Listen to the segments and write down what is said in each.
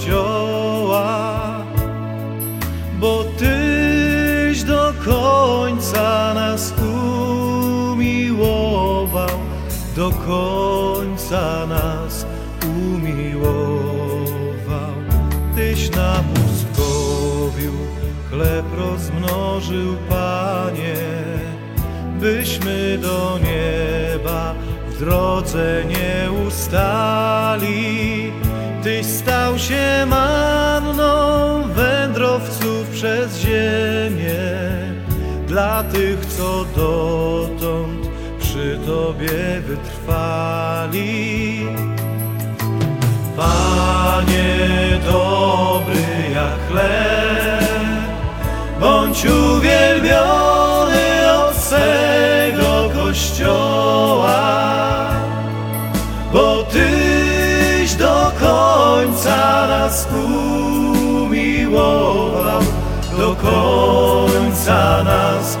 Kościoła, bo Tyś do końca nas umiłował, do końca nas umiłował. Tyś na pustkowiu chleb rozmnożył, Panie, byśmy do nieba w drodze nie ustali. Tyś stał się manną wędrowców przez ziemię, dla tych, co dotąd przy Tobie wytrwali. Panie dobry jak chleb, bądź uwielbiony od swego Kościoła, bo Tyś do końca nas umiłował, do końca nas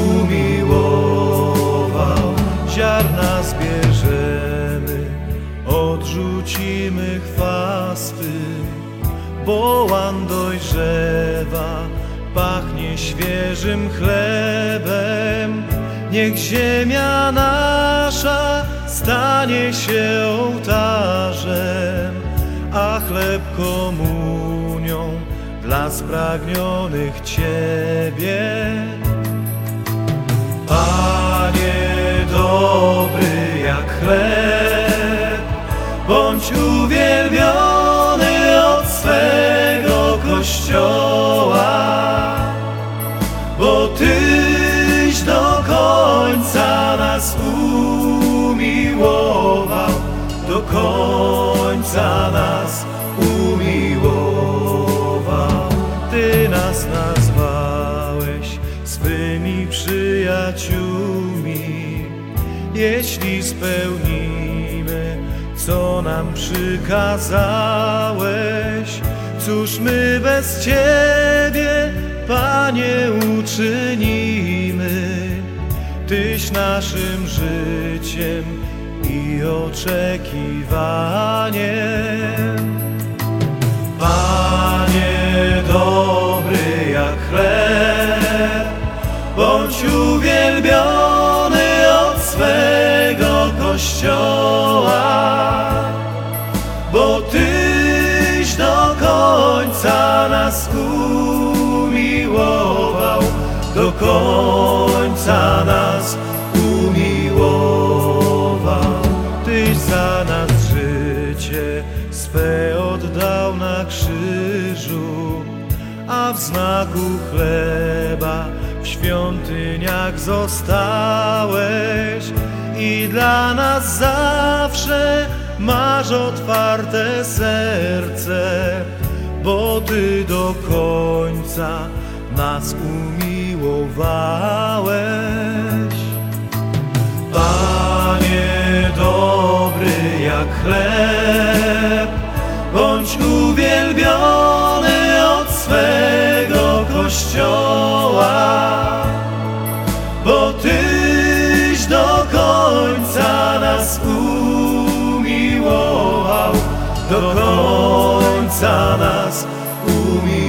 umiłował. Ziarna zbierzemy, odrzucimy chwasty, bo łan dojrzewa, pachnie świeżym chlebem. Niech ziemia nasza stanie się ołtarzem, a chleb komunią dla spragnionych Ciebie. Panie dobry jak chleb, bądź uwielbiony od swego Kościoła, bo Tyś do końca nas umiłował, do końca nas umiłował. Ty nas nazwałeś swymi przyjaciółmi, jeśli spełnimy, co nam przykazałeś. Cóż my bez Ciebie, Panie, uczynimy? Tyś naszym życiem i oczekiwaniem. Panie dobry jak chleb, bądź uwielbiony od swego Kościoła, bo Tyś do końca nas umiłował, do końca nas umiłował. Tyś za nas życie swe oddał na krzyżu, a w znaku chleba w świątyniach zostałeś i dla nas zawsze masz otwarte serce, bo Ty do końca nas umiłowałeś. Panie dobry jak chleb, bądź uwielbiony od swego Kościoła, bo Tyś do końca nas umiłował, do końca nas umiłował.